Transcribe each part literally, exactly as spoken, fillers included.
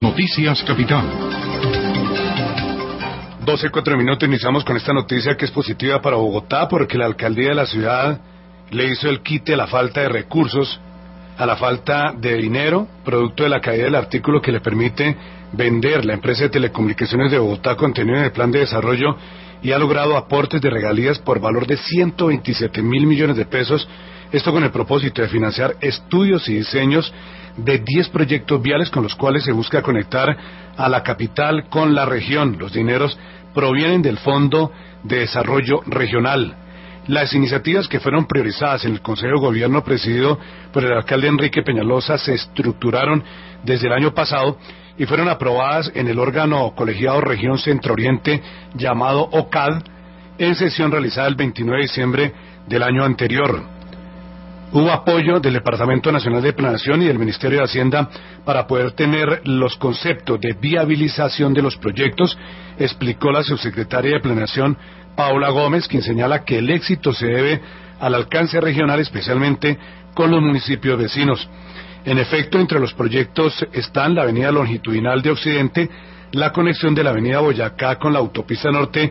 Noticias Capital. doce, cuatro minutos, iniciamos con esta noticia que es positiva para Bogotá porque la alcaldía de la ciudad le hizo el quite a la falta de recursos, a la falta de dinero, producto de la caída del artículo que le permite vender la empresa de telecomunicaciones de Bogotá contenido en el plan de desarrollo, y ha logrado aportes de regalías por valor de ciento veintisiete mil millones de pesos, esto con el propósito de financiar estudios y diseños de diez proyectos viales con los cuales se busca conectar a la capital con la región. Los dineros provienen del Fondo de Desarrollo Regional. Las iniciativas que fueron priorizadas en el Consejo de Gobierno presidido por el alcalde Enrique Peñalosa se estructuraron desde el año pasado y fueron aprobadas en el órgano colegiado Región Centro Oriente llamado O C A D en sesión realizada el veintinueve de diciembre del año anterior. Hubo apoyo del Departamento Nacional de Planeación y del Ministerio de Hacienda para poder tener los conceptos de viabilización de los proyectos, explicó la subsecretaria de Planeación Paula Gómez, quien señala que el éxito se debe al alcance regional, especialmente con los municipios vecinos. En efecto, entre los proyectos están la avenida longitudinal de Occidente, la conexión de la avenida Boyacá con la autopista norte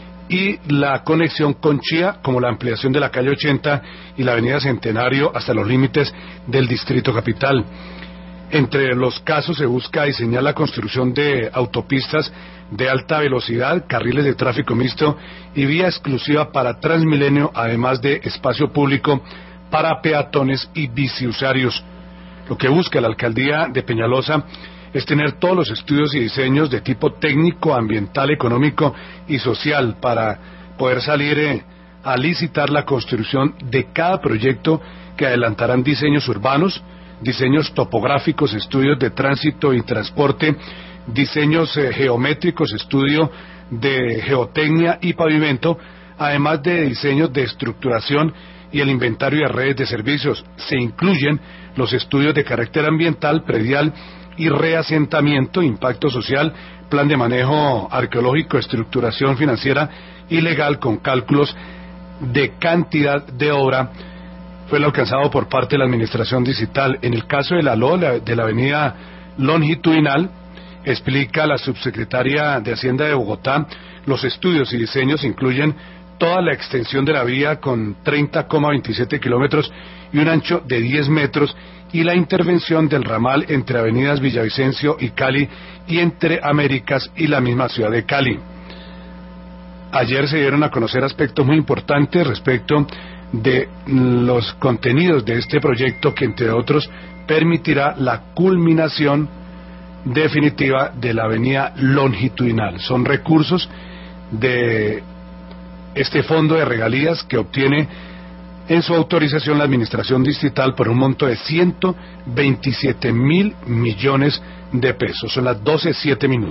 y la conexión con Chía, como la ampliación de la calle ochenta y la avenida Centenario hasta los límites del distrito capital. Entre los casos se busca diseñar la construcción de autopistas de alta velocidad, carriles de tráfico mixto y vía exclusiva para Transmilenio, además de espacio público para peatones y biciusuarios. Lo que busca la alcaldía de Peñalosa es tener todos los estudios y diseños de tipo técnico, ambiental, económico y social para poder salir eh, a licitar la construcción de cada proyecto, que adelantarán diseños urbanos, diseños topográficos, estudios de tránsito y transporte, diseños eh, geométricos, estudio de geotecnia y pavimento, además de diseños de estructuración y el inventario de redes de servicios. Se incluyen los estudios de carácter ambiental, predial y reasentamiento, impacto social, plan de manejo arqueológico, estructuración financiera y legal con cálculos de cantidad de obra. Fue lo alcanzado por parte de la administración digital. En el caso de la L O, de la avenida longitudinal, explica la subsecretaria de Hacienda de Bogotá, los estudios y diseños incluyen toda la extensión de la vía con treinta coma veintisiete kilómetros y un ancho de diez metros, y la intervención del ramal entre avenidas Villavicencio y Cali y entre Américas y la misma ciudad de Cali. Ayer se dieron a conocer aspectos muy importantes respecto de los contenidos de este proyecto, que entre otros permitirá la culminación definitiva de la avenida longitudinal. Son recursos de este fondo de regalías que obtiene en su autorización la administración distrital por un monto de ciento veintisiete mil millones de pesos. Son las doce, siete minutos.